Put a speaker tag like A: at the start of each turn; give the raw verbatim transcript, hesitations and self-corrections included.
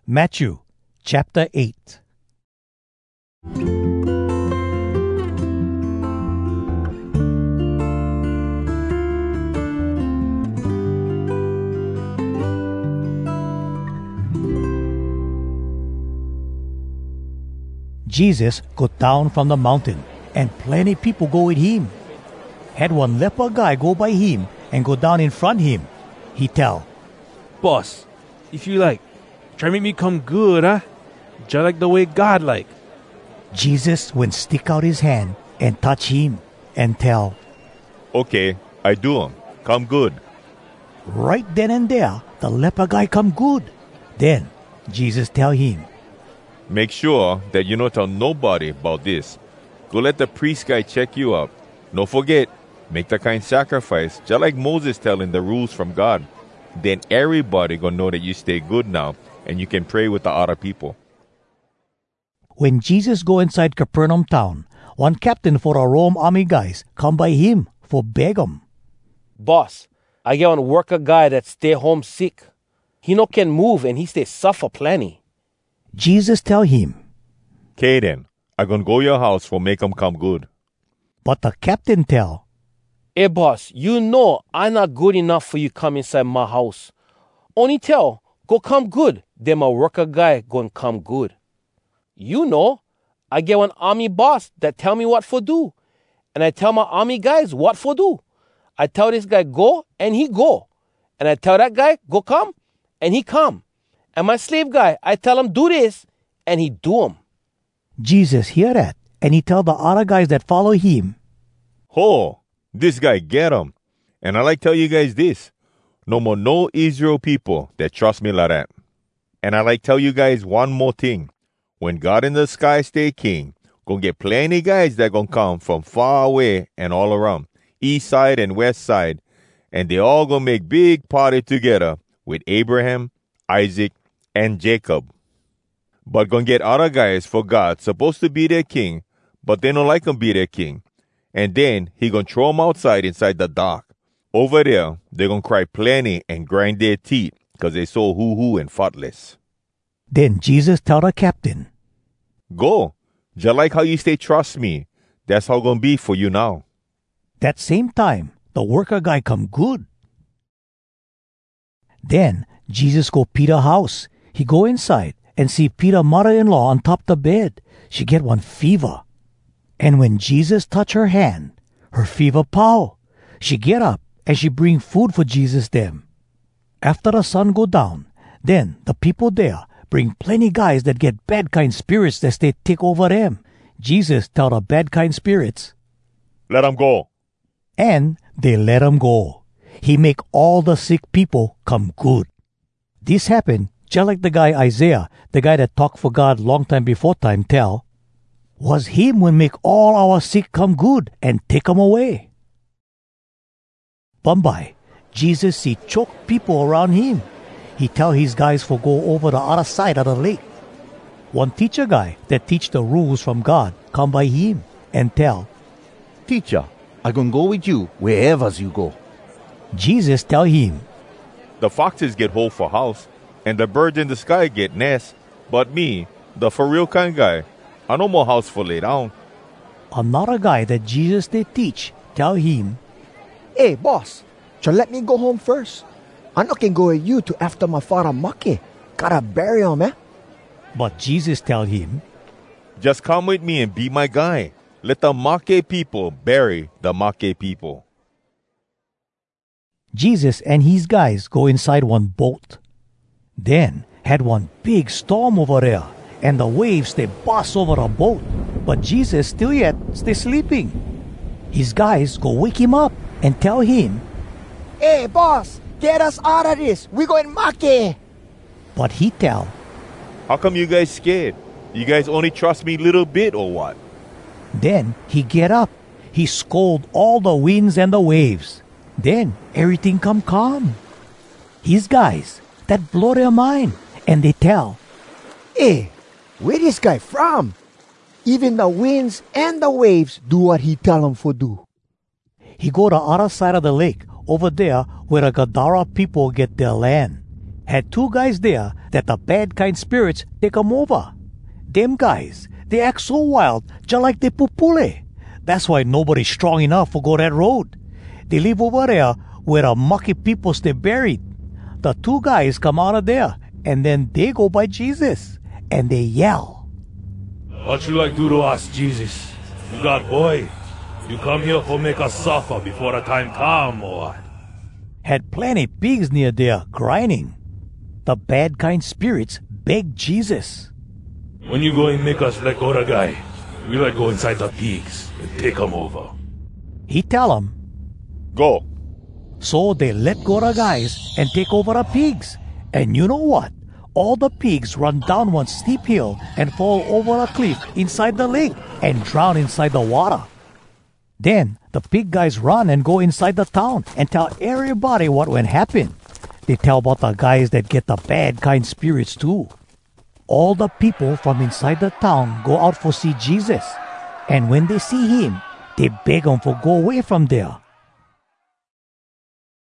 A: Matthew chapter eight. Jesus got down from the mountain, and plenty people go with him. Had one leper guy go by him and go down in front him. He tell,
B: "Boss, if you like, try make me come good, huh? Just like the way God like."
A: Jesus went stick out his hand and touch him and tell,
C: "Okay, I do 'em. Come good."
A: Right then and there, the leper guy come good. Then Jesus tell him,
C: "Make sure that you don't tell nobody about this. Go let the priest guy check you up. Don't forget, make the kind sacrifice, just like Moses telling the rules from God. Then everybody gonna know that you stay good now, and you can pray with the other people."
A: When Jesus go inside Capernaum town, one captain for the Rome army guys come by him for beg him.
D: "Boss, I get one worker guy that stay home sick. He no can move and he stay suffer plenty."
A: Jesus tell him,
C: "Okay then, I gonna go your house for make 'em come good."
A: But the captain tell,
D: "Hey boss, you know I'm not good enough for you come inside my house. Only tell, go come good, then my worker guy gonna come good. You know, I get one army boss that tell me what for do, and I tell my army guys what for do. I tell this guy go, and he go. And I tell that guy go come, and he come. And my slave guy, I tell him do this, and he do 'em."
A: Jesus hear that, and he tell the other guys that follow him,
C: "Ho, this guy get 'em. And I like tell you guys this, no more no Israel people that trust me like that. And I like tell you guys one more thing. When God in the sky stay king, gonna get plenty guys that gonna come from far away and all around, east side and west side, and they all gonna make big party together with Abraham, Isaac, and Jacob. But gonna get other guys for God supposed to be their king, but they don't like him be their king. And then he gonna throw them outside inside the dark. Over there, they gonna cry plenty and grind their teeth because they so hoo-hoo and thoughtless."
A: Then Jesus tell the captain,
C: "Go, just like how you stay trust me, that's how gonna be for you now."
A: That same time, the worker guy come good. Then Jesus go Peter house. He go inside and see Peter mother-in-law on top the bed. She get one fever. And when Jesus touch her hand, her fever pow. She get up and she bring food for Jesus them. After the sun go down, then the people there bring plenty guys that get bad kind spirits that stay take over them. Jesus tell the bad kind spirits,
C: "Let 'em go."
A: And they let him go. He make all the sick people come good. This happened just like the guy Isaiah, the guy that talked for God long time before time, tell, was him when make all our sick come good and take 'em away. Bombay, Jesus see choked people around him. He tell his guys for go over the other side of the lake. One teacher guy that teach the rules from God come by him and tell,
E: "Teacher, I gonna go with you wherever you go."
A: Jesus tell him,
C: "The foxes get hole for house, and the birds in the sky get nest. But me, the for real kind guy, I no more house for lay down."
A: Another guy that Jesus they teach tell him,
F: "Hey, boss, just let me go home first. I not can go with you to after my father Maki. Gotta bury him, eh?"
A: But Jesus tell him,
C: "Just come with me and be my guy. Let the Maki people bury the Maki people."
A: Jesus and his guys go inside one boat. Then had one big storm over there, and the waves they bust over the boat. But Jesus still yet stay sleeping. His guys go wake him up and tell him,
F: "Hey, boss, get us out of this. We going Maki."
A: But he tell,
C: "How come you guys scared? You guys only trust me little bit or what?"
A: Then he get up. He scold all the winds and the waves. Then everything come calm. His guys, that blow their mind, and they tell,
F: "Hey, where this guy from? Even the winds and the waves do what he tell them for do."
A: He go to other side of the lake, over there where the Gadara people get their land. had two guys there that the bad kind spirits take 'em over. Them guys, they act so wild, just like the pupule. That's why nobody's strong enough to go that road. They live over there where the mucky people stay buried. The two guys come out of there, and then they go by Jesus, and they yell.
G: What you like do to us, Jesus? You got boy. You come here for make us suffer before the time come, or what?
A: Had plenty pigs near there grinding. The bad kind spirits begged Jesus.
G: When you go and make us let go the guy, we like go inside the pigs and take them over.
A: He tell 'em.
C: Go.
A: So they let go the guys and take over the pigs. And you know what? All the pigs run down one steep hill and fall over a cliff inside the lake and drown inside the water. Then the pig guys run and go inside the town and tell everybody what went happen. They tell about the guys that get the bad kind spirits too. All the people from inside the town go out for see Jesus. And when they see him, they beg him for go away from there.